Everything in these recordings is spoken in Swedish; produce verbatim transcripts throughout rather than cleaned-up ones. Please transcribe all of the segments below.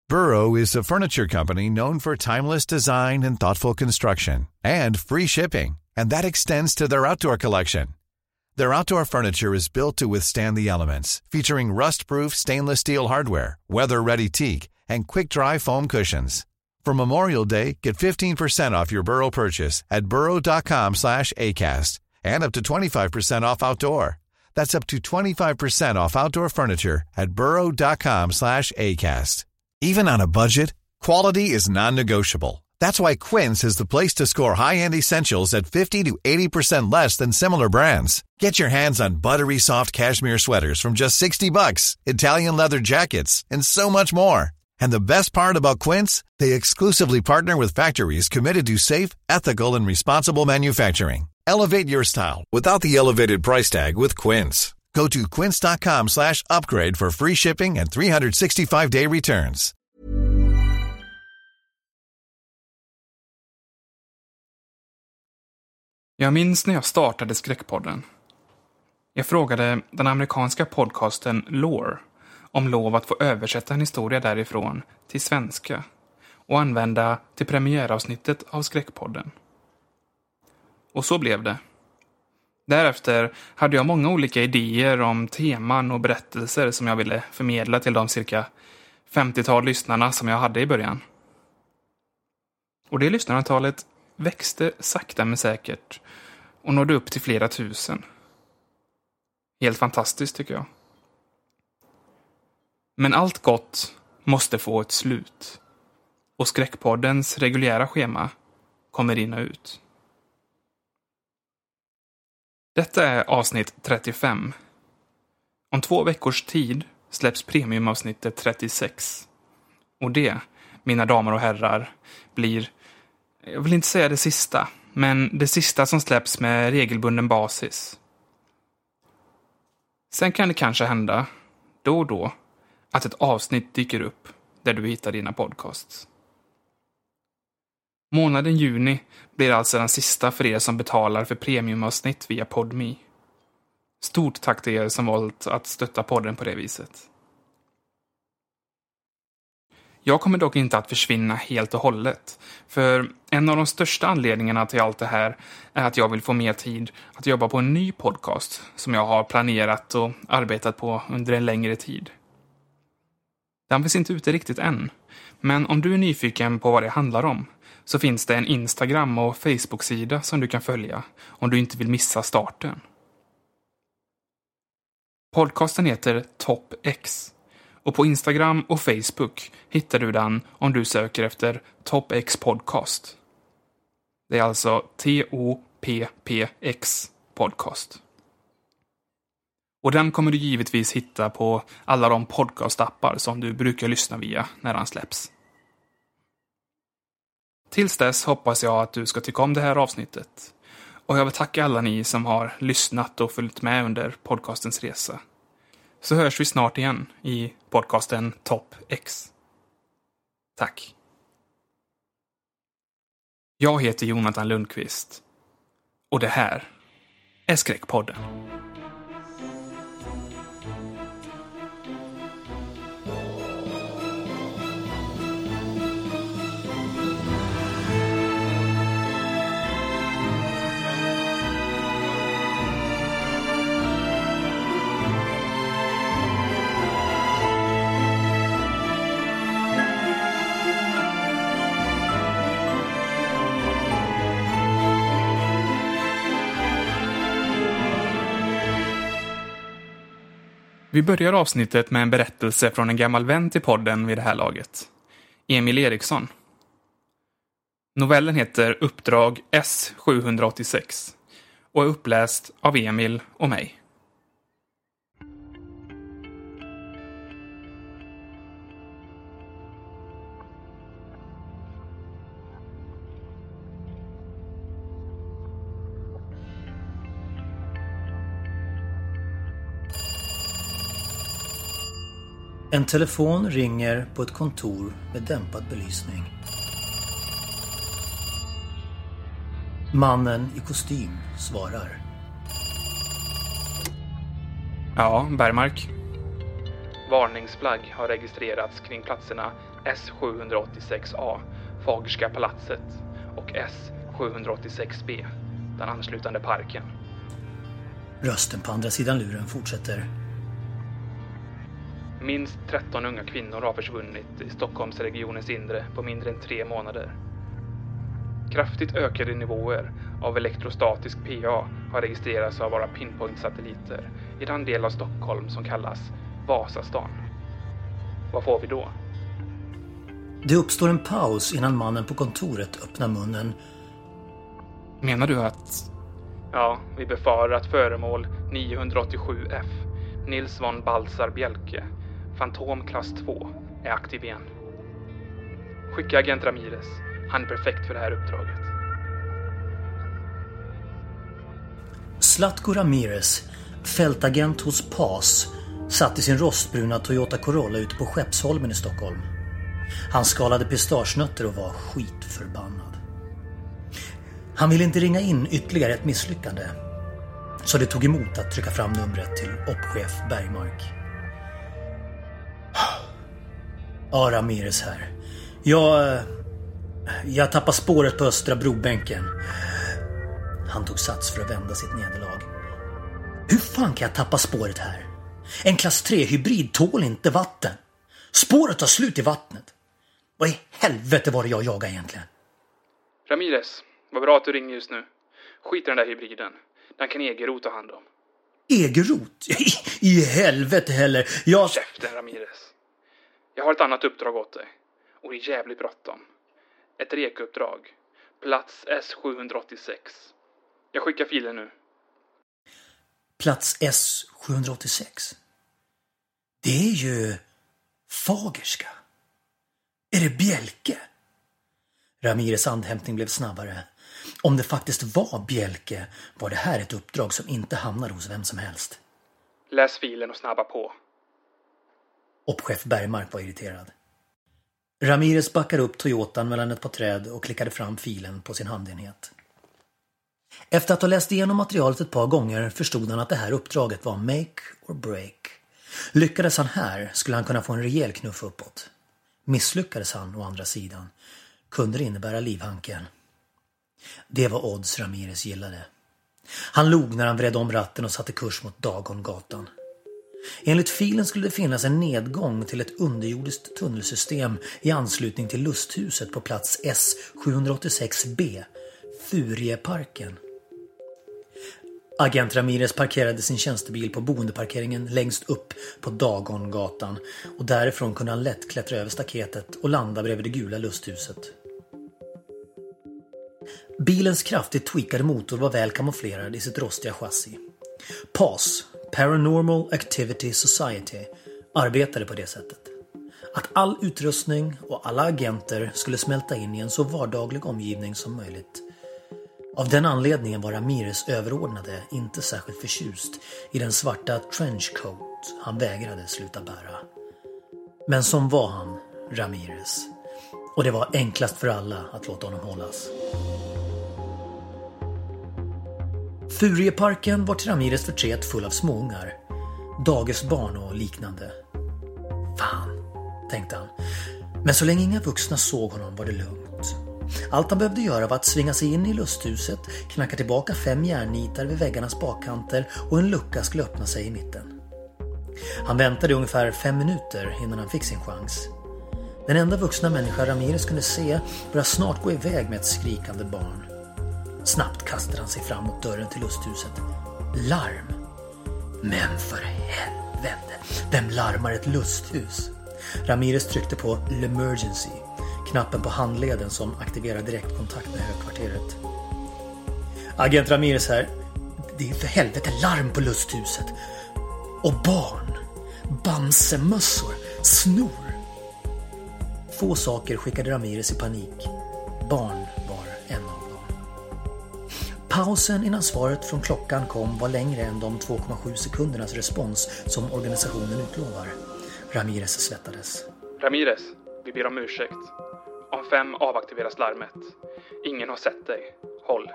Burrow is a furniture company known for timeless design and thoughtful construction, and free shipping, and that extends to their outdoor collection. Their outdoor furniture is built to withstand the elements, featuring rust-proof stainless steel hardware, weather-ready teak, and quick-dry foam cushions. For Memorial Day, get fifteen percent off your Burrow purchase at burrow.com slash ACAST and up to twenty-five percent off outdoor. That's up to twenty-five percent off outdoor furniture at burrow.com slash ACAST. Even on a budget, quality is non-negotiable. That's why Quince is the place to score high-end essentials at fifty to eighty percent less than similar brands. Get your hands on buttery soft cashmere sweaters from just sixty bucks, Italian leather jackets, and so much more. And the best part about Quince, they exclusively partner with factories committed to safe, ethical, and responsible manufacturing. Elevate your style without the elevated price tag with Quince. Go to quince.com slash upgrade for free shipping and three sixty-five day returns. Jag minns när jag startade Skräckpodden. Jag frågade den amerikanska podcasten Lore om lov att få översätta en historia därifrån till svenska och använda till premiäravsnittet av Skräckpodden. Och så blev det. Därefter hade jag många olika idéer om teman och berättelser som jag ville förmedla till de cirka femtiotal lyssnarna som jag hade i början. Och det lyssnarantalet växte sakta men säkert och nådde upp till flera tusen. Helt fantastiskt tycker jag. Men allt gott måste få ett slut. Och Skräckpoddens reguljära schema kommer in och ut. Detta är avsnitt trettiofem. Om två veckors tid släpps premiumavsnittet trettiosex. Och det, mina damer och herrar, blir, jag vill inte säga det sista, men det sista som släpps med regelbunden basis. Sen kan det kanske hända, då och då, att ett avsnitt dyker upp där du hittar dina podcasts. Månaden juni blir alltså den sista för er som betalar för premiumavsnitt via Podme. Stort tack till er som valt att stötta podden på det viset. Jag kommer dock inte att försvinna helt och hållet, för en av de största anledningarna till allt det här är att jag vill få mer tid att jobba på en ny podcast som jag har planerat och arbetat på under en längre tid. Den finns inte ute riktigt än, men om du är nyfiken på vad det handlar om så finns det en Instagram- och Facebook-sida som du kan följa om du inte vill missa starten. Podcasten heter Top X och på Instagram och Facebook hittar du den om du söker efter Top X Podcast. Det är alltså T O P P X Podcast. Och den kommer du givetvis hitta på alla de podcastappar som du brukar lyssna via när den släpps. Tills dess hoppas jag att du ska tycka om det här avsnittet. Och jag vill tacka alla ni som har lyssnat och följt med under podcastens resa. Så hörs vi snart igen i podcasten Top X. Tack. Jag heter Jonathan Lundqvist. Och det här är Skräckpodden. Vi börjar avsnittet med en berättelse från en gammal vän till podden vid det här laget. Emil Eriksson. Novellen heter Uppdrag S sjuhundraåttiosex och är uppläst av Emil och mig. En telefon ringer på ett kontor med dämpad belysning. Mannen i kostym svarar. Ja, Bergmark. Varningsflagg har registrerats kring platserna S sju åttiosex A, Fagerska palatset, och S sju åttiosex B, den anslutande parken. Rösten på andra sidan luren fortsätter. Minst tretton unga kvinnor har försvunnit i Stockholmsregionens inre på mindre än tre månader. Kraftigt ökade nivåer av elektrostatisk P A har registrerats av våra pinpoint-satelliter i den del av Stockholm som kallas Vasastan. Vad får vi då? Det uppstår en paus innan mannen på kontoret öppnar munnen. Menar du att... Ja, vi befarar att föremål niohundraåttiosju F, Nils von Baltzar Bjelke, Fantom klass två, är aktiv igen. Skicka agent Ramirez. Han är perfekt för det här uppdraget. Zlatko Ramirez, fältagent hos P A S, satt i sin rostbruna Toyota Corolla ute på Skeppsholmen i Stockholm. Han skalade pistagenötter och var skitförbannad. Han ville inte ringa in ytterligare ett misslyckande, så det tog emot att trycka fram numret till oppchef Bergmark. Ja, Ramirez här. Jag... Jag tappar spåret på Östra Brobänken. Han tog sats för att vända sitt nederlag. Hur fan kan jag tappa spåret här? En klass tre hybrid tål inte vatten. Spåret tar slut i vattnet. Vad i helvete var det jag jagade egentligen? Ramirez, vad bra att du ringer just nu. Skit i den där hybriden. Den kan Egerot ta hand om. Egerot? I, I helvete heller. Jag... Käften, Ramirez. Jag har ett annat uppdrag åt dig. Och det är jävligt bråttom. Ett rekuppdrag. Plats S sju åttiosex. Jag skickar filen nu. Plats S sju åttiosex? Det är ju Fagerska. Är det Bjelke? Ramirez andhämtning blev snabbare. Om det faktiskt var Bjelke var det här ett uppdrag som inte hamnar hos vem som helst. Läs filen och snabba på. Oppchef Bergmark var irriterad. Ramirez backade upp Toyotan mellan ett par träd och klickade fram filen på sin handenhet. Efter att ha läst igenom materialet ett par gånger förstod han att det här uppdraget var make or break. Lyckades han här skulle han kunna få en rejäl knuff uppåt. Misslyckades han å andra sidan kunde det innebära livhanken. Det var odds Ramirez gillade. Han log när han vred om ratten och satte kurs mot Dagongatan. Enligt filen skulle det finnas en nedgång till ett underjordiskt tunnelsystem i anslutning till lusthuset på plats S sju åttiosex B, Furieparken. Agent Ramirez parkerade sin tjänstebil på boendeparkeringen längst upp på Dagongatan och därifrån kunde han lätt klättra över staketet och landa bredvid det gula lusthuset. Bilens kraftigt tweakade motor var väl kamouflerad i sitt rostiga chassi. P A S, Paranormal Activity Society, arbetade på det sättet. Att all utrustning och alla agenter skulle smälta in i en så vardaglig omgivning som möjligt. Av den anledningen var Ramirez överordnade inte särskilt förtjust i den svarta trenchcoat han vägrade sluta bära. Men som var han, Ramirez. Och det var enklast för alla att låta honom hållas. Furieparken var till Ramirez förtret full av småungar, dagisbarn och liknande. Fan, tänkte han. Men så länge inga vuxna såg honom var det lugnt. Allt han behövde göra var att svinga sig in i lusthuset, knacka tillbaka fem järnnitar vid väggarnas bakkanter och en lucka skulle öppna sig i mitten. Han väntade ungefär fem minuter innan han fick sin chans. Den enda vuxna människa Ramirez kunde se började snart gå iväg med ett skrikande barn. Snabbt kastade han sig fram mot dörren till lusthuset. Larm! Men för helvete, vem larmar ett lusthus? Ramirez tryckte på l'emergency, knappen på handleden som aktiverar direktkontakt med högkvarteret. Agent Ramirez här. Det är för helvete larm på lusthuset. Och barn. Bamsemössor. Snor. Få saker skickade Ramirez i panik. Barn var en av dem. Pausen innan svaret från klockan kom var längre än de två komma sju sekundernas respons som organisationen utlovar. Ramirez svettades. Ramirez, vi ber om ursäkt. Om fem avaktiveras larmet. Ingen har sett dig. Håll.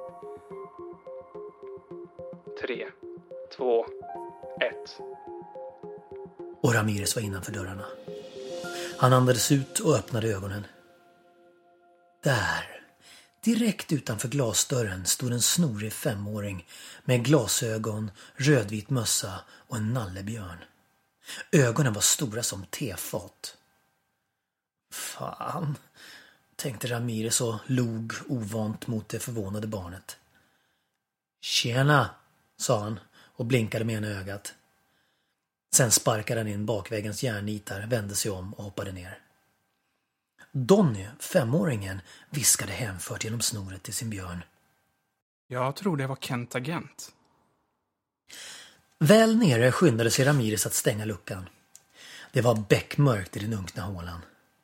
Tre, två, ett. Och Ramirez var innanför dörrarna. Han andades ut och öppnade ögonen. Där, direkt utanför glasdörren, stod en snorig femåring med glasögon, rödvit mössa och en nallebjörn. Ögonen var stora som tefat. Fan, tänkte Ramirez och log ovant mot det förvånade barnet. Tjena, sa han och blinkade med ena ögat. Sen sparkade han in bakväggens järnnitar, vände sig om och hoppade ner. Donny, femåringen, viskade hemfört genom snoret till sin björn. Jag tror det var Kent Agent. Väl nere skyndade sig Ramirez att stänga luckan. Det var bäckmörkt i den unkna hålan.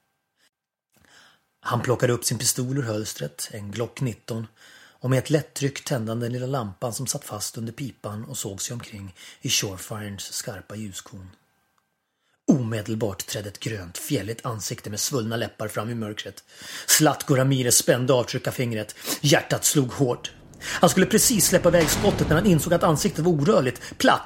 Han plockade upp sin pistol ur hölstret, en Glock nitton, och med ett lätt tryck tände den lilla lampan som satt fast under pipan och såg sig omkring i Shorefirens skarpa ljuskon. Omedelbart trädde ett grönt, fjälligt ansikte med svullna läppar fram i mörkret. Zlatko Ramirez spände avtryckarfingret. Hjärtat slog hårt. Han skulle precis släppa iväg skottet när han insåg att ansiktet var orörligt, platt.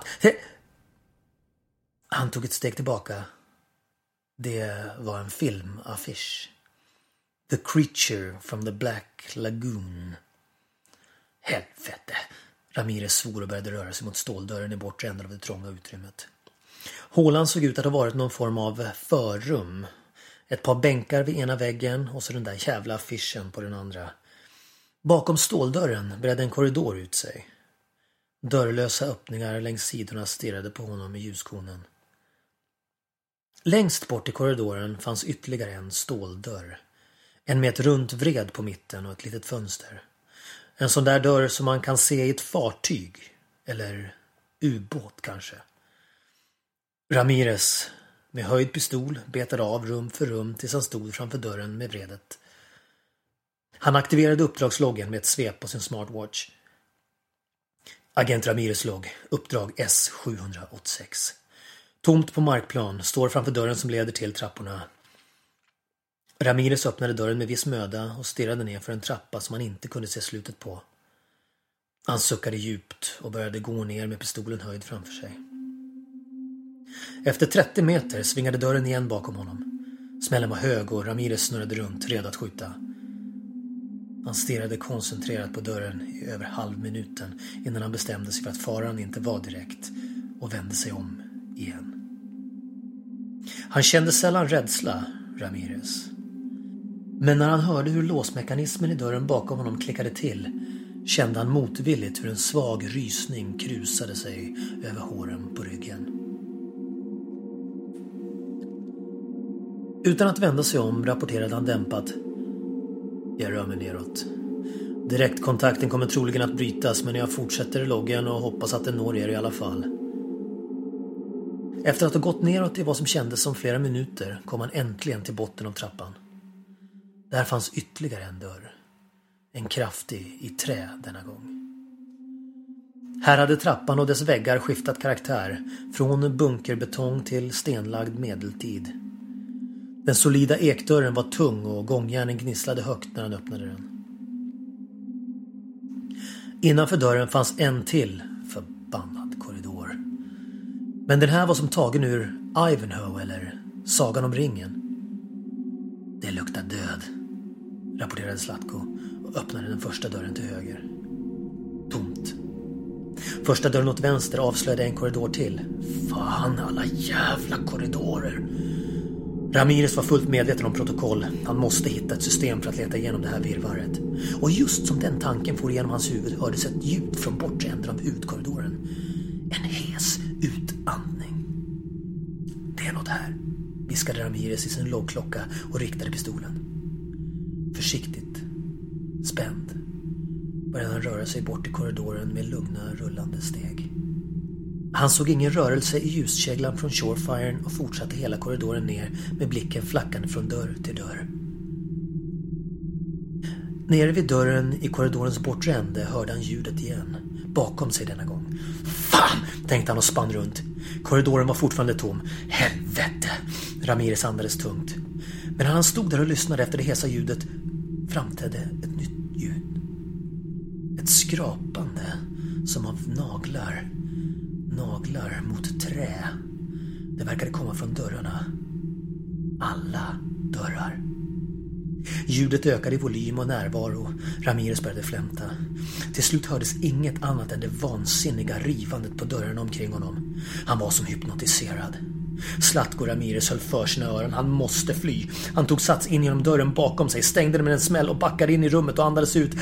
Han tog ett steg tillbaka. Det var en filmaffisch. The Creature from the Black Lagoon. Helvete. Ramirez svor och började röra sig mot ståldörren i bortre änden av det trånga utrymmet. Hålan såg ut att ha varit någon form av förrum. Ett par bänkar vid ena väggen och så den där jävla affischen på den andra. Bakom ståldörren bredde en korridor ut sig. Dörrlösa öppningar längs sidorna stirrade på honom i ljuskonen. Längst bort i korridoren fanns ytterligare en ståldörr. En med ett runt vred på mitten och ett litet fönster. En sån där dörr som man kan se i ett fartyg. Eller ubåt kanske. Ramirez med höjd pistol betade av rum för rum tills han stod framför dörren med vredet. Han aktiverade uppdragsloggen med ett svep på sin smartwatch. Agent Ramirez logg, uppdrag S sju åttiosex. Tomt på markplan, står framför dörren som leder till trapporna. Ramirez öppnade dörren med viss möda och stirrade ner för en trappa som han inte kunde se slutet på. Han suckade djupt och började gå ner med pistolen höjd framför sig. Efter trettio meter svingade dörren igen bakom honom. Smällen var hög och Ramirez snurrade runt, redo att skjuta. Han stirrade koncentrerat på dörren i över halvminuten innan han bestämde sig för att faran inte var direkt och vände sig om igen. Han kände sällan rädsla, Ramirez. Men när han hörde hur låsmekanismen i dörren bakom honom klickade till kände han motvilligt hur en svag rysning krusade sig över håren på ryggen. Utan att vända sig om rapporterade han dämpat. Jag rör mig neråt. Direktkontakten kommer troligen att brytas, men jag fortsätter i loggen och hoppas att den når er i alla fall. Efter att ha gått neråt i vad som kändes som flera minuter kom han äntligen till botten av trappan. Där fanns ytterligare en dörr. En kraftig i trä denna gång. Här hade trappan och dess väggar skiftat karaktär, från bunkerbetong till stenlagd medeltid. Den solida ekdörren var tung och gångjärnen gnisslade högt när han öppnade den. Innanför dörren fanns en till förbannad korridor. Men den här var som tagen ur Ivanhoe eller Sagan om ringen. Det luktar död, rapporterade Zlatko och öppnade den första dörren till höger. Tomt. Första dörren åt vänster avslöjade en korridor till. Fan, alla jävla korridorer. Ramirez var fullt medveten om protokoll. Han måste hitta ett system för att leta igenom det här virrvarret. Och just som den tanken for igenom hans huvud hördes ett ljud från bortre änden av utkorridoren. En hes utandning. Det är något här, viskade Ramirez i sin loggklocka och riktade pistolen. Försiktigt, spänd, började han röra sig bort i korridoren med lugna rullande steg. Han såg ingen rörelse i ljuskeglan från Shorefiren och fortsatte hela korridoren ner med blicken flackande från dörr till dörr. Nere vid dörren i korridorens bortre ände hörde han ljudet igen, bakom sig denna gång. Fan, tänkte han och spann runt. Korridoren var fortfarande tom. Helvete, Ramirez andades tungt. Men när han stod där och lyssnade efter det hesa ljudet framträdde ett nytt ljud. Ett skrapande som av naglar. Naglar mot trä. Det verkade komma från dörrarna. Alla dörrar. Ljudet ökade i volym och närvaro. Ramirez började flämta. Till slut hördes inget annat än det vansinniga rivandet på dörren omkring honom. Han var som hypnotiserad. Zlatko Ramirez höll för sina öron. Han måste fly. Han tog sats in genom dörren bakom sig, stängde den med en smäll och backade in i rummet och andades ut.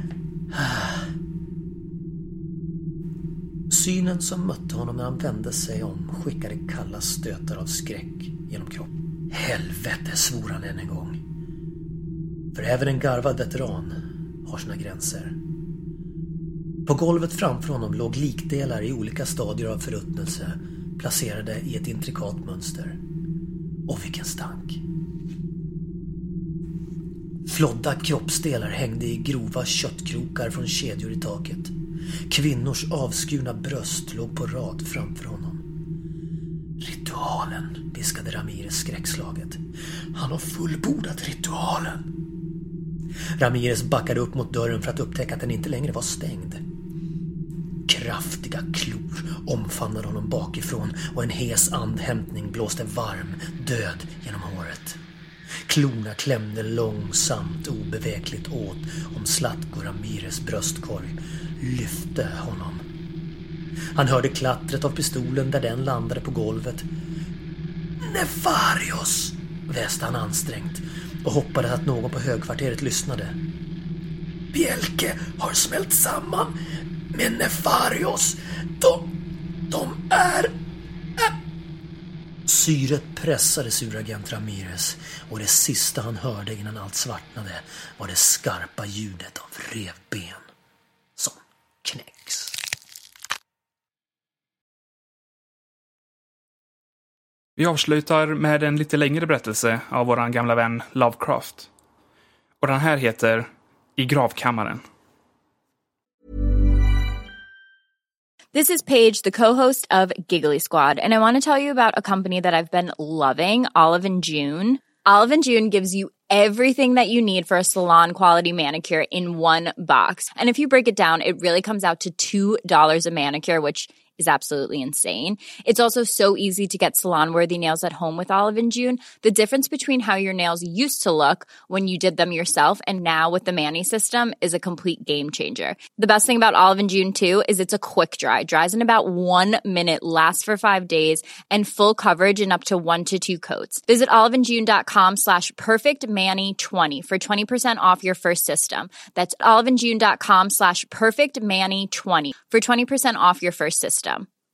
Synen som mötte honom när han vände sig om skickade kalla stötar av skräck genom kroppen. Helvete, svor han än en gång. För även en garvad veteran har sina gränser. På golvet framför honom låg likdelar i olika stadier av förruttnelse, placerade i ett intrikat mönster. Och vilken stank. Flodda kroppsdelar hängde i grova köttkrokar från kedjor i taket. Kvinnors avskurna bröst låg på rad framför honom. Ritualen, viskade Ramirez skräckslaget. Han har fullbordat ritualen. Ramirez backade upp mot dörren för att upptäcka att den inte längre var stängd. Kraftiga klor omfamnade honom bakifrån och en hes andhämtning blåste varm, död genom håret. Klorna klämde långsamt, obevekligt åt om Zlatko Ramirez bröstkorg, lyfte honom. Han hörde klattret av pistolen där den landade på golvet. Nefarios, väste han ansträngt och hoppades att någon på högkvarteret lyssnade. Bielke har smält samman med Nefarios. De, de är... Äh. Syret pressades ur agent Ramirez och det sista han hörde innan allt svartnade var det skarpa ljudet av revben som knäcks. Vi avslutar med en lite längre berättelse av våran gamla vän Lovecraft. Och den här heter I gravkammaren. This is Paige, the co-host of Giggly Squad, and I want to tell you about a company that I've been loving, Olive and June. Olive and June gives you everything that you need for a salon-quality manicure in one box. And if you break it down, it really comes out to two dollars a manicure, which is absolutely insane. It's also so easy to get salon-worthy nails at home with Olive and June. The difference between how your nails used to look when you did them yourself and now with the Mani system is a complete game changer. The best thing about Olive and June, too, is it's a quick dry. Dries in about one minute, lasts for five days, and full coverage in up to one to two coats. Visit oliveandjune.com slash perfectmani20 for twenty percent off your first system. That's oliveandjune.com slash perfectmani20 for twenty percent off your first system.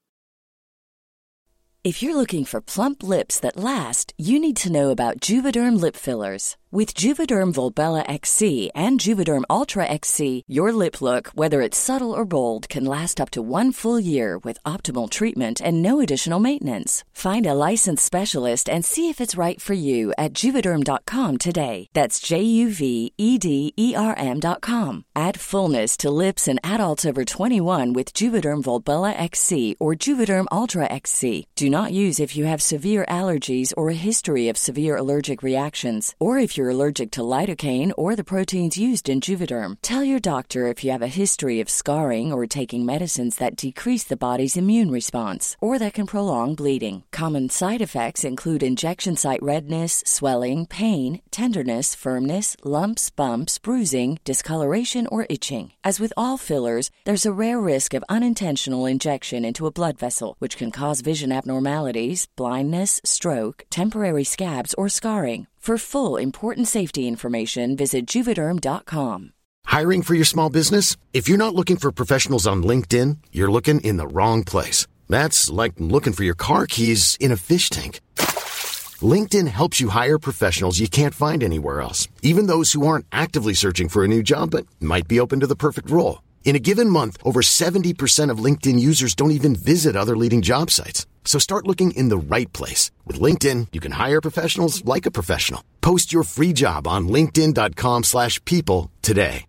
If you're looking for plump lips that last, you need to know about Juvederm lip fillers. With Juvederm Volbella X C and Juvederm Ultra X C, your lip look, whether it's subtle or bold, can last up to one full year with optimal treatment and no additional maintenance. Find a licensed specialist and see if it's right for you at juvederm dot com today. That's J U V E D E R M dot com. Add fullness to lips in adults over twenty-one with Juvederm Volbella X C or Juvederm Ultra X C. Do not use if you have severe allergies or a history of severe allergic reactions, or if you're allergic to lidocaine or the proteins used in Juvederm. Tell your doctor if you have a history of scarring or taking medicines that decrease the body's immune response or that can prolong bleeding. Common side effects include injection site redness, swelling, pain, tenderness, firmness, lumps, bumps, bruising, discoloration, or itching. As with all fillers, there's a rare risk of unintentional injection into a blood vessel, which can cause vision abnormalities, blindness, stroke, temporary scabs, or scarring. For full, important safety information, visit juvederm dot com. Hiring for your small business? If you're not looking for professionals on LinkedIn, you're looking in the wrong place. That's like looking for your car keys in a fish tank. LinkedIn helps you hire professionals you can't find anywhere else, even those who aren't actively searching for a new job but might be open to the perfect role. In a given month, over seventy percent of LinkedIn users don't even visit other leading job sites. So start looking in the right place. With LinkedIn, you can hire professionals like a professional. Post your free job on linkedin dot com slash people today.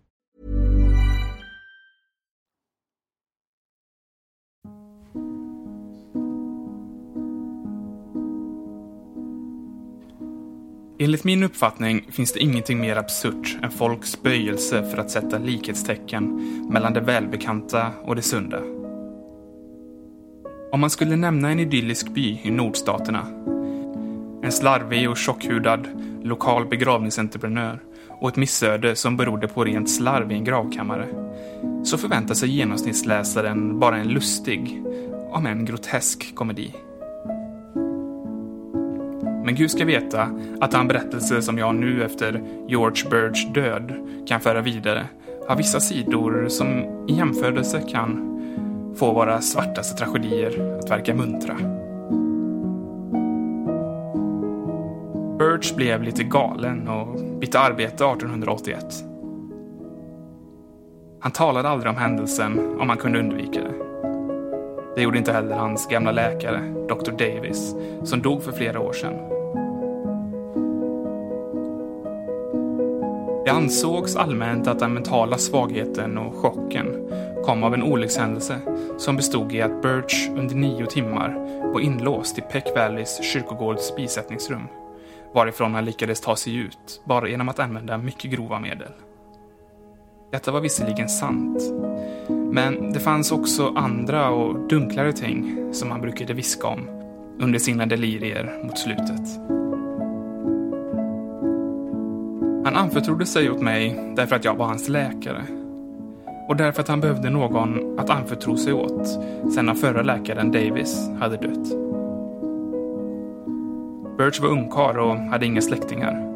Enligt min uppfattning finns det ingenting mer absurt än folks böjelse för att sätta likhetstecken mellan det välbekanta och det sunda. Om man skulle nämna en idyllisk by i nordstaterna, en slarvig och tjockhudad lokal begravningsentreprenör och ett missöde som berodde på rent slarv i en gravkammare, så förväntar sig genomsnittsläsaren bara en lustig, om en grotesk komedi. Men Gud ska veta att han berättelse som jag nu efter George Birds död kan föra vidare har vissa sidor som i jämförelse kan få våra svartaste tragedier att verka muntra. Birch blev lite galen och bytte arbete arton åttioett. Han talade aldrig om händelsen om han kunde undvika det. Det gjorde inte heller hans gamla läkare, doktor Davis, som dog för flera år sedan. Det ansågs allmänt att den mentala svagheten och chocken kom av en olyckshändelse som bestod i att Birch under nio timmar var inlåst i Peck Valleys kyrkogårds bisättningsrum, varifrån han lyckades ta sig ut bara genom att använda mycket grova medel. Detta var visserligen sant, men det fanns också andra och dunklare ting som han brukade viska om under sina delirier mot slutet. Han anförtrodde sig åt mig därför att jag var hans läkare, och därför att han behövde någon att anförtro sig åt sedan den förra läkaren Davis hade dött. Birch var ungkarl och hade inga släktingar.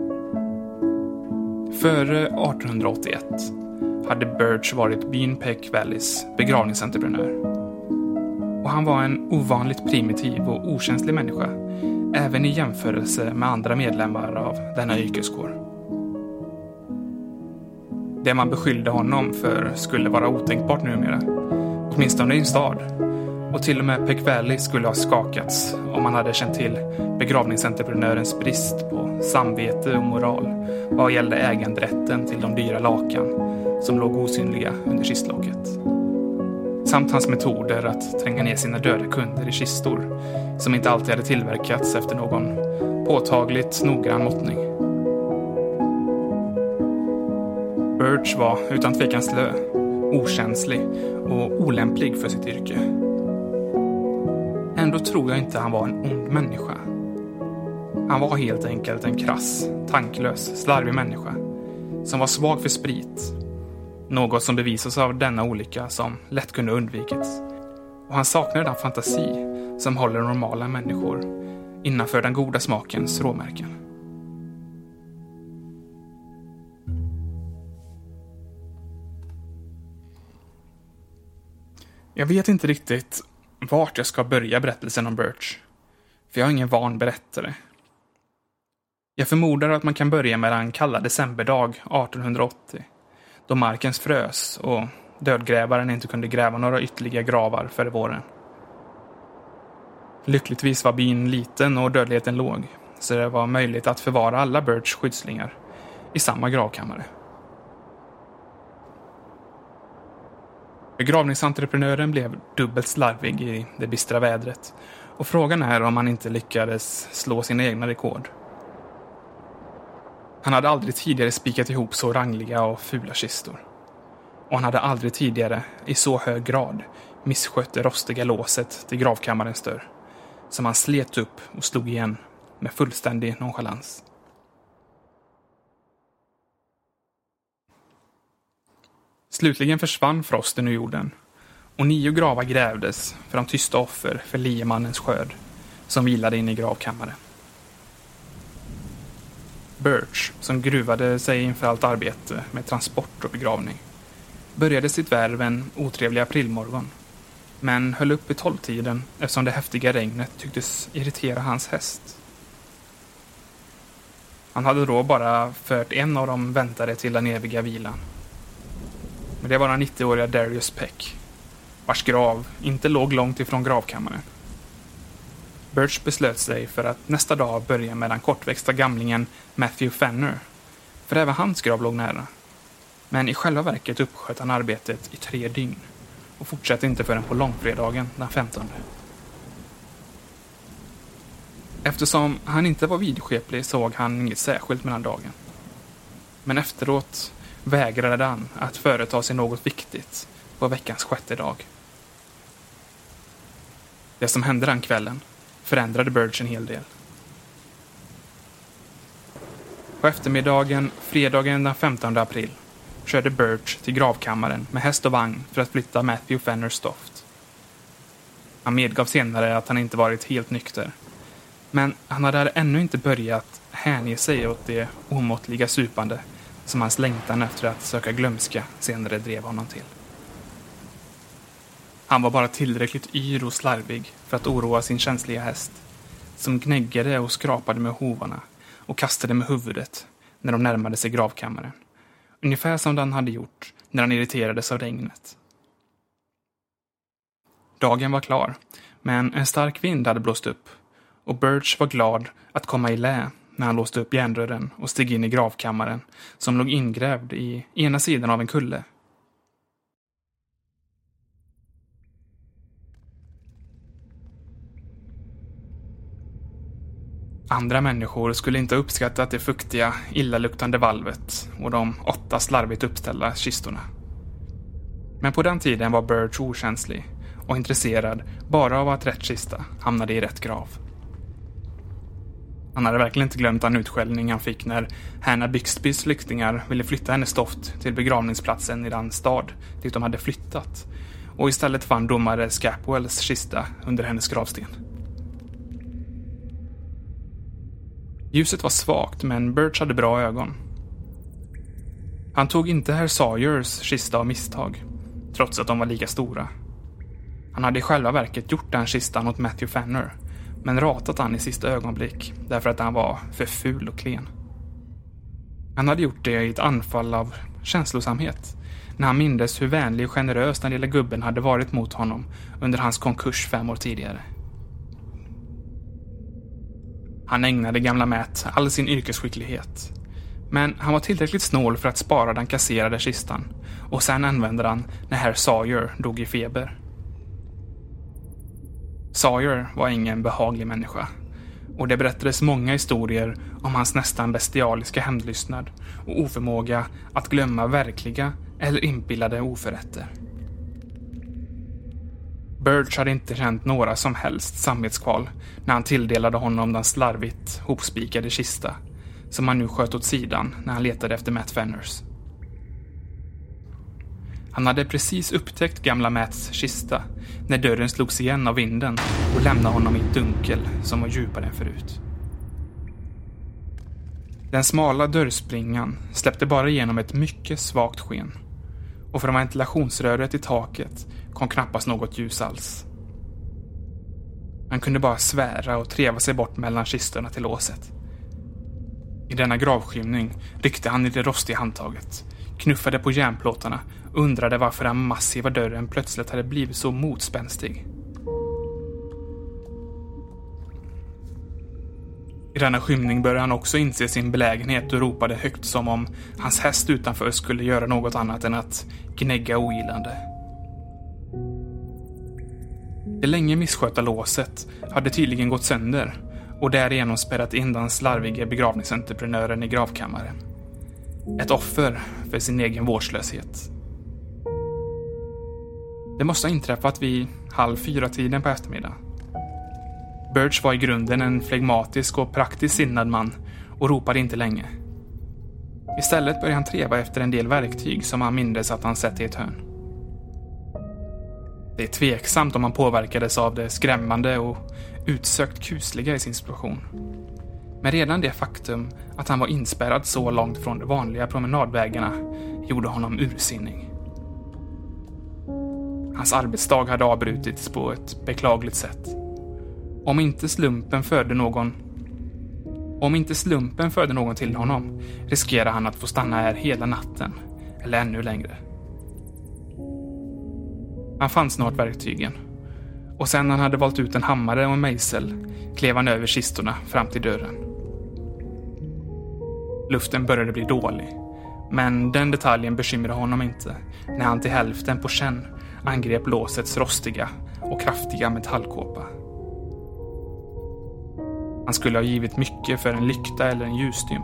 Före arton åttioett hade Birch varit byn Peck Valleys begravningsentreprenör. Och han var en ovanligt primitiv och okänslig människa, även i jämförelse med andra medlemmar av denna yrkeskår. Det man beskyllde honom för skulle vara otänkbart numera, åtminstone i en stad. Och till och med Peck Valley skulle ha skakats om man hade känt till begravningsentreprenörens brist på samvete och moral vad gällde äganderätten till de dyra lakan som låg osynliga under kistlocket. Samt hans metoder att tränga ner sina döda kunder i kistor som inte alltid hade tillverkats efter någon påtagligt noggrann måttning. Birch var utan tvekan slö, okänslig och olämplig för sitt yrke. Ändå tror jag inte han var en ond människa. Han var helt enkelt en krass, tanklös, slarvig människa som var svag för sprit. Något som bevisas av denna olycka som lätt kunde undvikits. Och han saknade den fantasi som håller normala människor innanför den goda smakens råmärken. Jag vet inte riktigt vart jag ska börja berättelsen om Birch, för jag är ingen van berättare. Jag förmodar att man kan börja med en kalla decemberdag arton åttio, då markens frös och dödgrävaren inte kunde gräva några ytterligare gravar före våren. Lyckligtvis var byn liten och dödligheten låg, så det var möjligt att förvara alla Birchs skyddslingar i samma gravkammare. Begravningsentreprenören blev dubbelt slarvig i det bistra vädret, och frågan är om han inte lyckades slå sina egna rekord. Han hade aldrig tidigare spikat ihop så rangliga och fula kistor. Och han hade aldrig tidigare i så hög grad misskött det rostiga låset till gravkammarens dörr, som han slet upp och slog igen med fullständig nonchalans. Slutligen försvann frosten ur jorden, och nio gravar grävdes för de tysta offer för liemannens skörd som vilade in i gravkammaren. Birch, som gruvade sig inför allt arbete med transport och begravning, började sitt värv en otrevlig aprilmorgon, men höll upp i tolvtiden eftersom det häftiga regnet tycktes irritera hans häst. Han hade då bara fört en av dem väntade till den eviga vilan. Men det var den nittioåriga Darius Peck, vars grav inte låg långt ifrån gravkammaren. Birch beslöt sig för att nästa dag börja med den kortväxta gamlingen Matthew Fenner, för även hans grav låg nära. Men i själva verket uppsköt han arbetet i tre dygn och fortsatte inte förrän på långfredagen den femtonde. Eftersom han inte var vidskeplig såg han inget särskilt med den dagen. Men efteråt vägrade han att företa sig något viktigt på veckans sjätte dag. Det som hände den kvällen förändrade Birch en hel del. På eftermiddagen, fredagen den femtonde april, körde Birch till gravkammaren med häst och vagn för att flytta Matthew Fenners stoft. Han medgav senare att han inte varit helt nykter. Men han hade ännu inte börjat hänge sig åt det omåttliga supande som hans längtan efter att söka glömska senare drev honom till. Han var bara tillräckligt yr och slarvig för att oroa sin känsliga häst, som gnäggade och skrapade med hovarna och kastade med huvudet när de närmade sig gravkammaren. Ungefär som den hade gjort när han irriterades av regnet. Dagen var klar, men en stark vind hade blåst upp och Birch var glad att komma i lä när han låste upp järndörren och steg in i gravkammaren som låg ingrävd i ena sidan av en kulle. Andra människor skulle inte uppskattat det fuktiga, illaluktande valvet och de åtta slarvigt uppställda kistorna. Men på den tiden var Birch okänslig och intresserad bara av att rätt kista hamnade i rätt grav. Han hade verkligen inte glömt den utskällning han fick när Hannah Bixbys flyktingar ville flytta hennes stoft till begravningsplatsen i den stad dit de hade flyttat och istället fann domare Scapwells kista under hennes gravsten. Ljuset var svagt, men Birch hade bra ögon. Han tog inte herr Sawyers kista av misstag, trots att de var lika stora. Han hade i själva verket gjort den kistan åt Matthew Fenner, men ratat han i sista ögonblick därför att han var för ful och klen. Han hade gjort det i ett anfall av känslosamhet när han mindes hur vänlig och generös den lilla gubben hade varit mot honom under hans konkurs fem år tidigare. Han ägnade gamla Matt all sin yrkesskicklighet. Men han var tillräckligt snål för att spara den kasserade kistan och sen använde han när herr Sawyer dog i feber. Sawyer var ingen behaglig människa och det berättades många historier om hans nästan bestialiska hämndlystnad och oförmåga att glömma verkliga eller inbillade oförrätter. Birch hade inte känt några som helst samvetskval när han tilldelade honom den slarvigt hopspikade kista som han nu sköt åt sidan när han letade efter Matt Fenners. Han hade precis upptäckt gamla Matts kista när dörren slogs igen av vinden och lämnade honom i ett dunkel som var djupare än förut. Den smala dörrspringan släppte bara igenom ett mycket svagt sken och från ventilationsröret i taket kom knappast något ljus alls. Han kunde bara svära och treva sig bort mellan kistorna till låset. I denna gravskymning ryckte han i det rostiga handtaget, knuffade på järnplåtarna och undrade varför den massiva dörren plötsligt hade blivit så motspänstig. I denna skymning började han också inse sin belägenhet och ropade högt som om hans häst utanför skulle göra något annat än att gnägga ogillande. Det länge misskötta låset hade tydligen gått sönder och därigenom spärrat in den slarviga begravningsentreprenören i gravkammaren. Ett offer för sin egen vårdslöshet. Det måste ha inträffat vid halv fyra tiden på eftermiddag. Birch var i grunden en flegmatisk och praktiskt sinnad man och ropade inte länge. Istället började han treva efter en del verktyg som han mindes att han sett i ett hörn. Det är tveksamt om han påverkades av det skrämmande och utsökt kusliga i sin situation. Men redan det faktum att han var inspärrad så långt från de vanliga promenadvägarna gjorde honom ursinnig. Hans arbetsdag hade avbrutits på ett beklagligt sätt. Om inte slumpen födde någon Om inte slumpen födde någon till honom riskerar han att få stanna här hela natten eller ännu längre. Han fann snart verktygen och sen när han hade valt ut en hammare och en mejsel klev han över kistorna fram till dörren. Luften började bli dålig, men den detaljen bekymrade honom inte när han till hälften på känn angrep låsets rostiga och kraftiga metallkåpa. Han skulle ha givit mycket för en lykta eller en ljusstymp.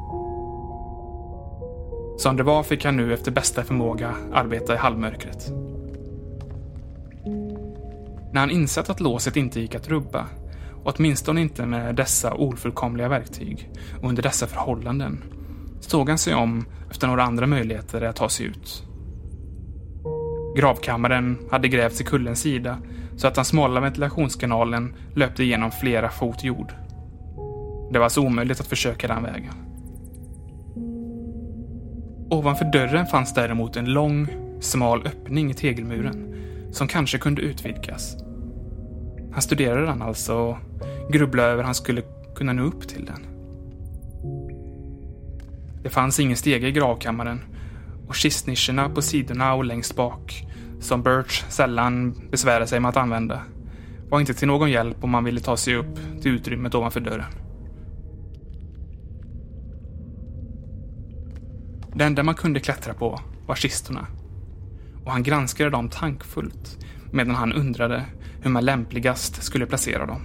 Som det var fick han nu efter bästa förmåga arbeta i halvmörkret. När han insett att låset inte gick att rubba åtminstone inte med dessa ofullkomliga verktyg och under dessa förhållanden, såg han sig om efter några andra möjligheter att ta sig ut. Gravkammaren hade grävts i kullens sida så att den smala ventilationskanalen löpte igenom flera fot jord. Det var så omöjligt att försöka den vägen. Ovanför dörren fanns däremot en lång, smal öppning i tegelmuren som kanske kunde utvidgas. Han studerade den alltså och grubblade över hur han skulle kunna nå upp till den. Det fanns ingen stege i gravkammaren och kistnischerna på sidorna och längst bak, som Birch sällan besvärade sig med att använda, var inte till någon hjälp om man ville ta sig upp till utrymmet ovanför dörren. Det enda man kunde klättra på var kistorna, och han granskade dem tankfullt medan han undrade hur man lämpligast skulle placera dem.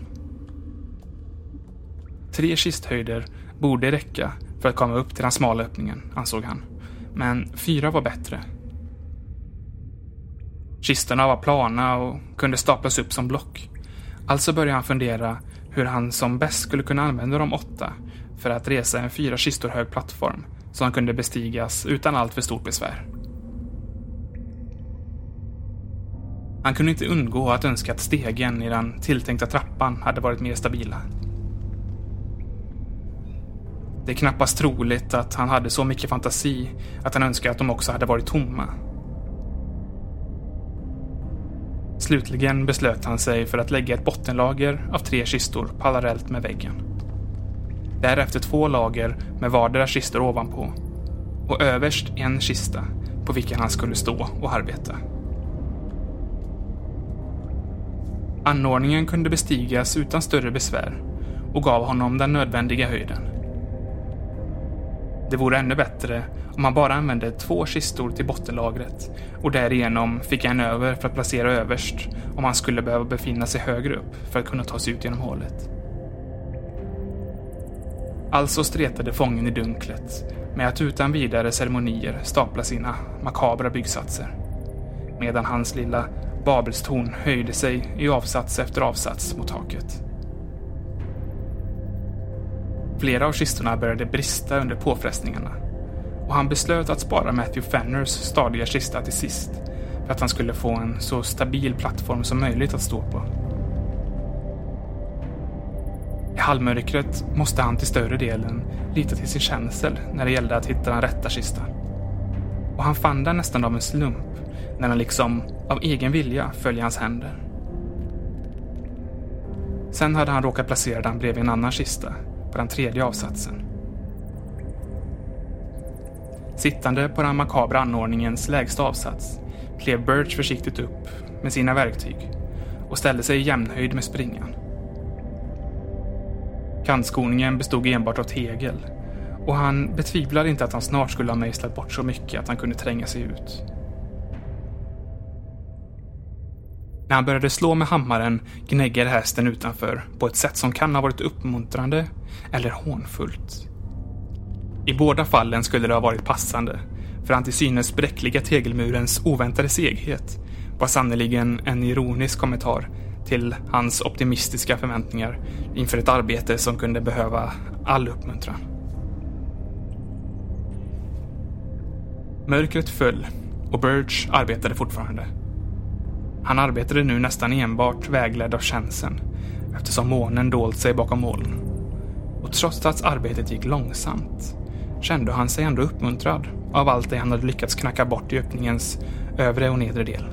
Tre kisthöjder borde räcka för att komma upp till den smala öppningen, ansåg han, men fyra var bättre. Kistorna var plana och kunde staplas upp som block. Alltså började han fundera hur han som bäst skulle kunna använda de åtta för att resa en fyra kistor hög plattform som kunde bestigas utan allt för stort besvär. Han kunde inte undgå att önska att stegen i den tilltänkta trappan hade varit mer stabila. Det är knappast troligt att han hade så mycket fantasi att han önskade att de också hade varit tomma. Slutligen beslöt han sig för att lägga ett bottenlager av tre kistor parallellt med väggen. Därefter två lager med vardera kistor ovanpå och överst en kista på vilken han skulle stå och arbeta. Anordningen kunde bestigas utan större besvär och gav honom den nödvändiga höjden. Det vore ännu bättre om man bara använde två kistor till bottenlagret och därigenom fick en över för att placera överst om han skulle behöva befinna sig högre upp för att kunna ta sig ut genom hålet. Alltså stretade fången i dunklet med att utan vidare ceremonier stapla sina makabra byggsatser, medan hans lilla Babelstorn höjde sig i avsats efter avsats mot taket. Flera av kistorna började brista under påfrestningarna och han beslöt att spara Matthew Fenners stadiga kista till sist för att han skulle få en så stabil plattform som möjligt att stå på. I halvmörkret måste han till större delen lita till sin känsel när det gällde att hitta den rätta kistan. Och han fann den nästan av en slump när han liksom av egen vilja följde hans händer. Sen hade han råkat placera den bredvid en annan kista på den tredje avsatsen. Sittande på den makabra anordningens lägsta avsats klev Birch försiktigt upp med sina verktyg och ställde sig i jämnhöjd med springan. Kantskoningen bestod enbart av tegel och han betvivlade inte att han snart skulle ha mejslat bort så mycket att han kunde tränga sig ut. När han började slå med hammaren gnäggade hästen utanför på ett sätt som kan ha varit uppmuntrande eller hånfullt. I båda fallen skulle det ha varit passande, för han till synes bräckliga tegelmurens oväntade seghet var sannoliken en ironisk kommentar till hans optimistiska förväntningar inför ett arbete som kunde behöva all uppmuntran. Mörkret föll och Birch arbetade fortfarande. Han arbetade nu nästan enbart vägledd av känseln eftersom månen dolt sig bakom moln. Och trots att arbetet gick långsamt kände han sig ändå uppmuntrad av allt det han hade lyckats knacka bort i öppningens övre och nedre del.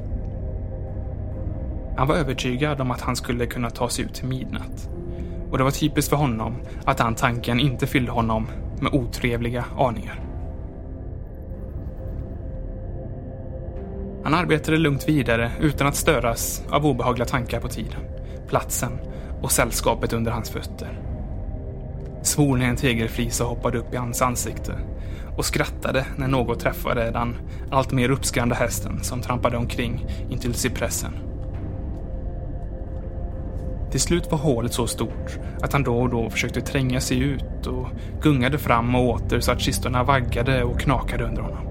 Han var övertygad om att han skulle kunna ta sig ut till midnatt. Och det var typiskt för honom att den tanken inte fyllde honom med otrevliga aningar. Han arbetade lugnt vidare utan att störas av obehagliga tankar på tiden, platsen och sällskapet under hans fötter. Svor när en tegelflisa hoppade upp i hans ansikte och skrattade när något träffade den allt mer uppskrande hästen som trampade omkring intill cypressen. Till slut var hålet så stort att han då och då försökte tränga sig ut och gungade fram och åter så att kistorna vaggade och knakade under honom.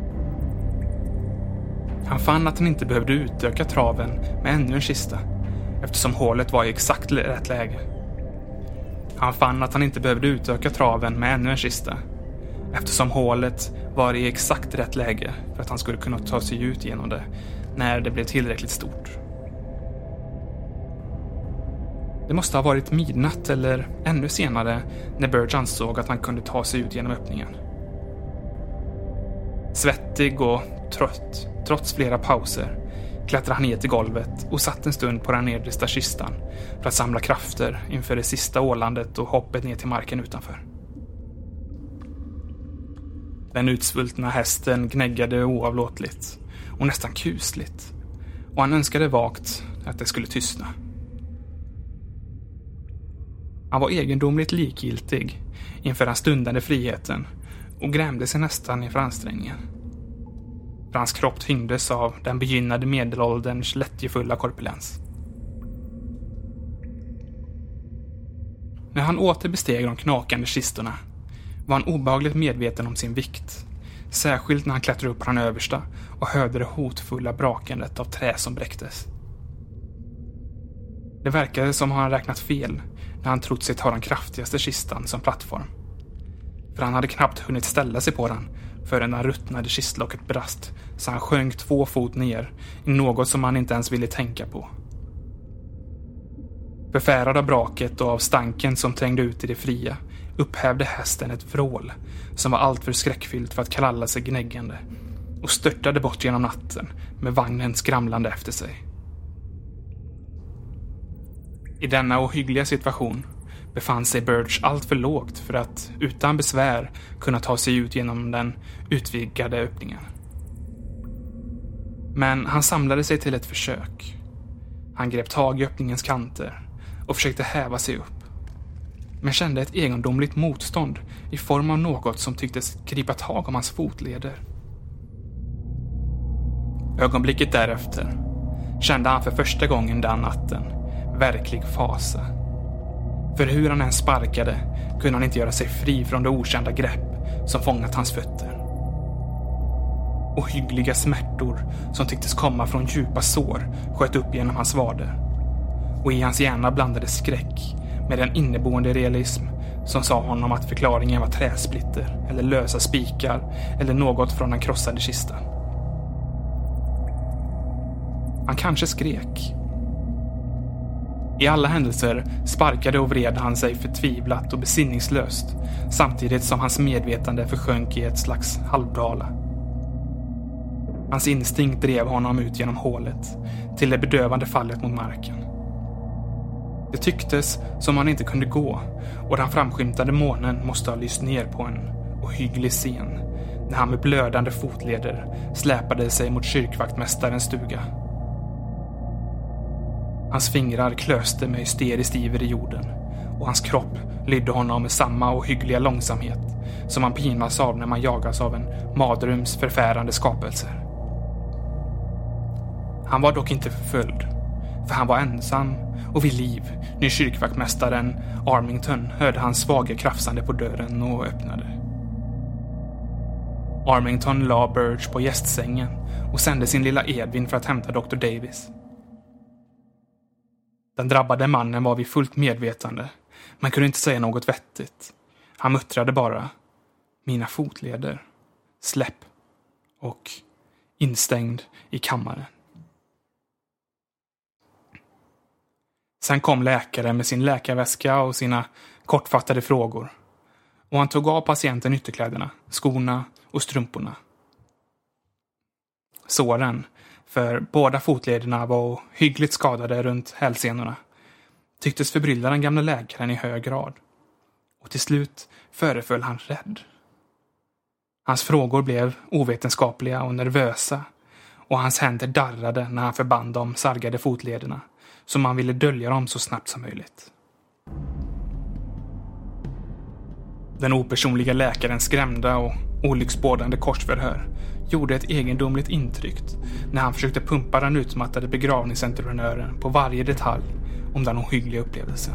Han fann att han inte behövde utöka traven med ännu en kista, eftersom hålet var i exakt rätt läge. Han fann att han inte behövde utöka traven med ännu en kista, eftersom hålet var i exakt rätt läge för att han skulle kunna ta sig ut genom det när det blev tillräckligt stort. Det måste ha varit midnatt eller ännu senare när Burge ansåg att han kunde ta sig ut genom öppningen. Svettig och trött, trots flera pauser, klättrade han ner till golvet och satt en stund på den nedersta kistan för att samla krafter inför det sista ålandet och hoppet ner till marken utanför. Den utsvultna hästen gnäggade oavlåtligt och nästan kusligt, och han önskade vagt att det skulle tystna. Han var egendomligt likgiltig inför den stundande friheten och grämde sig nästan inför ansträngningen. För hans kropp tyngdes av den begynnande medelålderns lättjefulla korpulens. När han åter besteg de knakande kistorna var han obehagligt medveten om sin vikt, särskilt när han klättrade upp på den översta och hörde det hotfulla brakandet av trä som bräcktes. Det verkade som han räknat fel när han trott sig ta den kraftigaste kistan som plattform. För han hade knappt hunnit ställa sig på den förrän den ruttnade kistlocket brast, så han sjönk två fot ner i något som han inte ens ville tänka på. Förfärad av braket och av stanken som trängde ut i det fria upphävde hästen ett vrål som var alltför skräckfyllt för att kalla sig gnäggande och störtade bort genom natten med vagnen skramlande efter sig. I denna ohyggliga situation befann sig Burge allt för lågt för att utan besvär kunna ta sig ut genom den utvidgade öppningen. Men han samlade sig till ett försök. Han grep tag i öppningens kanter och försökte häva sig upp, men kände ett egendomligt motstånd i form av något som tycktes gripa tag om hans fotleder. Ögonblicket därefter kände han för första gången den natten verklig fasa. För hur han än sparkade kunde han inte göra sig fri från det okända grepp som fångat hans fötter. Ohyggliga smärtor som tycktes komma från djupa sår sköt upp genom hans vader. Och i hans hjärna blandades skräck med en inneboende realism som sa honom att förklaringen var träsplitter eller lösa spikar eller något från den krossade kistan. Han kanske skrek. I alla händelser sparkade och vred han sig förtvivlat och besinningslöst, samtidigt som hans medvetande försjönk i ett slags halvdala. Hans instinkt drev honom ut genom hålet till det bedövande fallet mot marken. Det tycktes som han inte kunde gå, och den framskymtade månen måste ha lyst ner på en ohygglig scen när han med blödande fotleder släpade sig mot kyrkvaktmästarens stuga. Hans fingrar klöste med hysteriskt iver i jorden, och hans kropp lydde honom med samma ohyggliga långsamhet som man pinas av när man jagas av en madrums förfärande skapelser. Han var dock inte förföljd, för han var ensam och vid liv när kyrkvaktmästaren Armington hörde hans svaga krafsande på dörren och öppnade. Armington la Burge på gästsängen och sände sin lilla Edvin för att hämta doktor Davis. Den drabbade mannen var vid fullt medvetande, men kunde inte säga något vettigt. Han muttrade bara: mina fotleder, släpp, och instängd i kammaren. Sen kom läkaren med sin läkarväska och sina kortfattade frågor, och han tog av patienten ytterkläderna, skorna och strumporna. Såren, för båda fotlederna var hyggligt skadade runt hälsenorna, tycktes förbrylla den gamla läkaren i hög grad, och till slut föreföll han rädd. Hans frågor blev ovetenskapliga och nervösa, och hans händer darrade när han förband de sargade fotlederna, som han ville dölja dem så snabbt som möjligt. Den opersonliga läkaren skrämda och olycksbådande korsförhör gjorde ett egendomligt intryck när han försökte pumpa den utmattade begravningsentreprenören på varje detalj om den ohyggliga upplevelsen.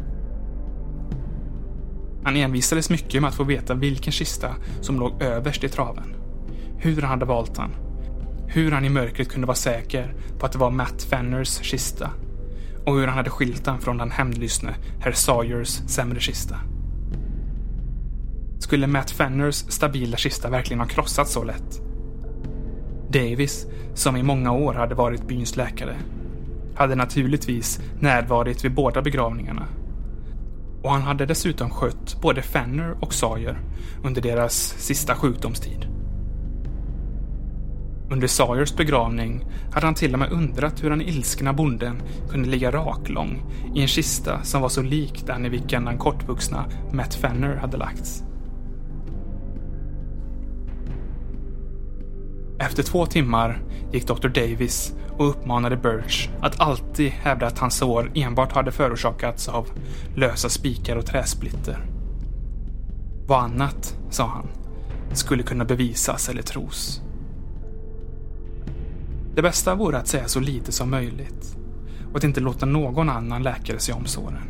Han envisades mycket med att få veta vilken kista som låg överst i traven, hur han hade valt den, hur han i mörkret kunde vara säker på att det var Matt Fenners kista, och hur han hade skilt den från den hämndlystne herr Sawyers sämre kista. Skulle Matt Fenners stabila kista verkligen ha krossats så lätt? Davis, som i många år hade varit byns läkare, hade naturligtvis närvarit vid båda begravningarna. Och han hade dessutom skött både Fenner och Sawyer under deras sista sjukdomstid. Under Sawyers begravning hade han till och med undrat hur den ilskna bonden kunde ligga raklång i en kista som var så lik den i vilken den kortvuxna Matt Fenner hade lagts. Efter två timmar gick doktor Davis och uppmanade Birch att alltid hävda att hans sår enbart hade förorsakats av lösa spikar och träsplitter. Vad annat, sa han, skulle kunna bevisas eller tros. Det bästa vore att säga så lite som möjligt och att inte låta någon annan läkare se om såren.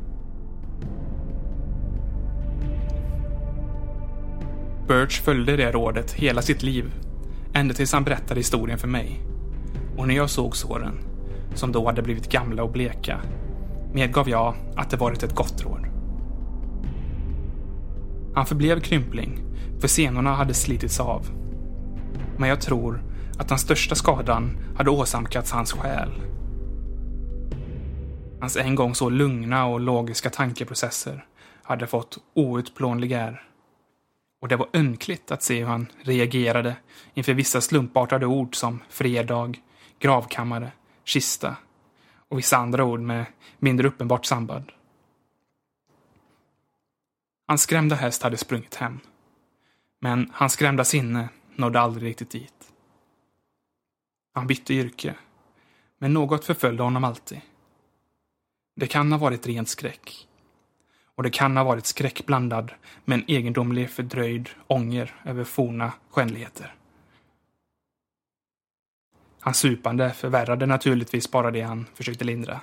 Birch följde det rådet hela sitt liv, ända tills han berättade historien för mig. Och när jag såg såren, som då hade blivit gamla och bleka, medgav jag att det varit ett gott råd. Han förblev krympling, för senorna hade slitits av. Men jag tror att den största skadan hade åsamkats hans själ. Hans en gång så lugna och logiska tankeprocesser hade fått outplånliga ärr. Och det var önkligt att se hur han reagerade inför vissa slumpartade ord som fredag, gravkammare, kista och vissa andra ord med mindre uppenbart samband. Hans skrämda häst hade sprungit hem. Men hans skrämda sinne nådde aldrig riktigt dit. Han bytte yrke, men något förföljde honom alltid. Det kan ha varit rent skräck. Och det kan ha varit skräck blandad med en egendomlig fördröjd ånger över forna skändligheter. Hans supande förvärrade naturligtvis bara det han försökte lindra.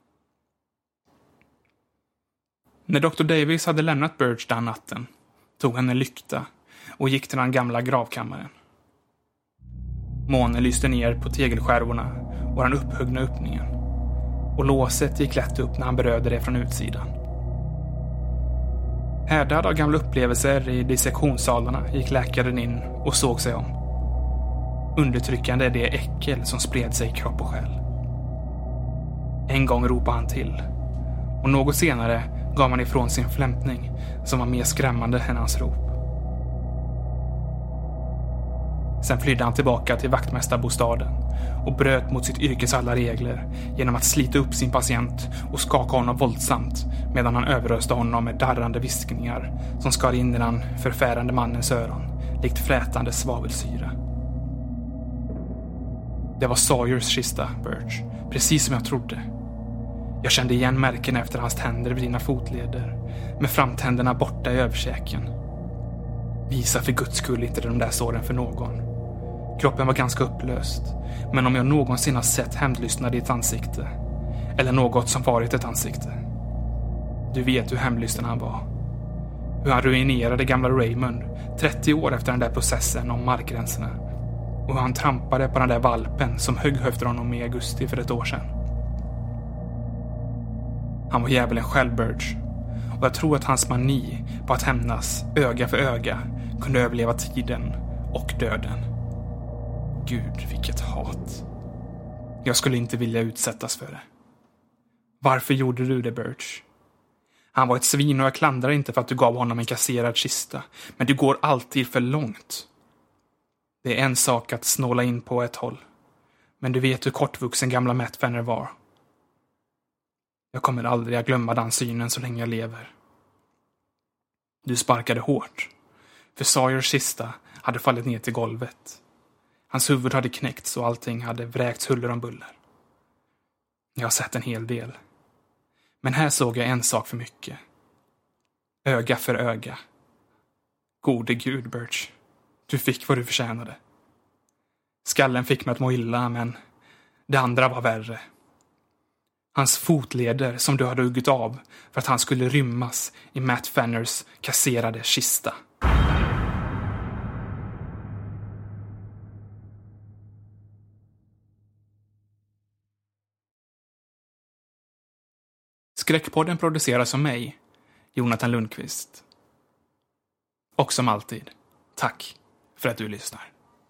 När doktor Davis hade lämnat Birch den natten tog han en lykta och gick till den gamla gravkammaren. Månen lyste ner på tegelskärvorna och den upphuggna öppningen. Och låset gick lätt upp när han berörde det från utsidan. Härdad av gamla upplevelser i dissektionssalarna gick läkaren in och såg sig om. Undertryckande är det äckel som spred sig i kropp och själ. En gång ropade han till. Och något senare gav han ifrån sin flämtning som var mer skrämmande än hans rop. Sen flydde han tillbaka till vaktmästarbostaden och bröt mot sitt yrkes alla regler genom att slita upp sin patient och skaka honom våldsamt medan han överöste honom med darrande viskningar som skar in i den förfärande mannens öron likt frätande svavelsyra. Det var Sawyers kista, Birch, precis som jag trodde. Jag kände igen märken efter hans tänder vid dina fotleder, med framtänderna borta i översäken. Visa för guds skull inte de där såren för någon. Kroppen var ganska upplöst, men om jag någonsin har sett hämndlystnad i ett ansikte, eller något som varit ett ansikte. Du vet hur hämndlysten han var. Hur han ruinerade gamla Raymond trettio år efter den där processen om markgränserna. Och hur han trampade på den där valpen som högg efter honom i augusti för ett år sedan. Han var djävulen själv, Birch. Och jag tror att hans mani på att hämnas öga för öga kunde överleva tiden och döden. Gud, vilket hat. Jag skulle inte vilja utsättas för det. Varför gjorde du det, Birch? Han var ett svin och jag klandrar inte för att du gav honom en kasserad kista. Men du går alltid för långt. Det är en sak att snåla in på ett håll. Men du vet hur kortvuxen gamla Matt Fenner var. Jag kommer aldrig att glömma den synen så länge jag lever. Du sparkade hårt. För Sawyers kista hade fallit ner till golvet. Hans huvud hade knäckts och allting hade vräkts huller om buller. Jag har sett en hel del. Men här såg jag en sak för mycket. Öga för öga. Gode Gud, Birch. Du fick vad du förtjänade. Skallen fick mig att må illa, men det andra var värre. Hans fotleder som du hade huggit av för att han skulle rymmas i Matt Fenners kasserade kista. Skräckpodden produceras av mig, Jonathan Lundqvist. Och som alltid, tack för att du lyssnar.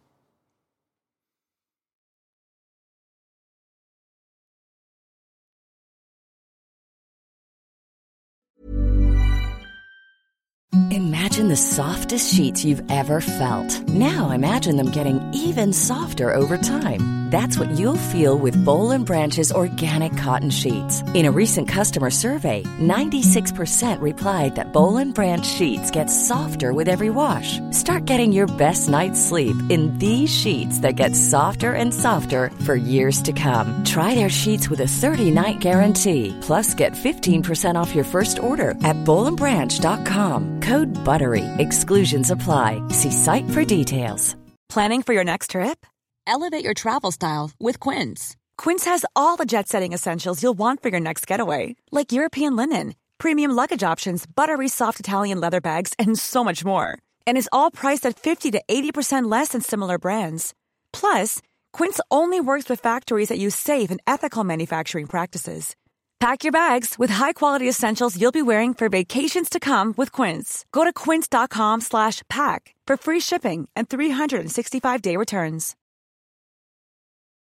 Imagine the softest sheets you've ever felt. Now imagine them getting even softer over time. That's what you'll feel with Boll and Branch's organic cotton sheets. In a recent customer survey, ninety-six percent replied that Boll and Branch sheets get softer with every wash. Start getting your best night's sleep in these sheets that get softer and softer for years to come. Try their sheets with a thirty-night guarantee. Plus, get fifteen percent off your first order at boll and branch dot com. Code BUTTERY. Exclusions apply. See site for details. Planning for your next trip? Elevate your travel style with Quince. Quince has all the jet-setting essentials you'll want for your next getaway, like European linen, premium luggage options, buttery soft Italian leather bags, and so much more. And is all priced at fifty to eighty percent less than similar brands. Plus, Quince only works with factories that use safe and ethical manufacturing practices. Pack your bags with high-quality essentials you'll be wearing for vacations to come with Quince. Go to quince dot com slash pack for free shipping and three sixty-five day returns.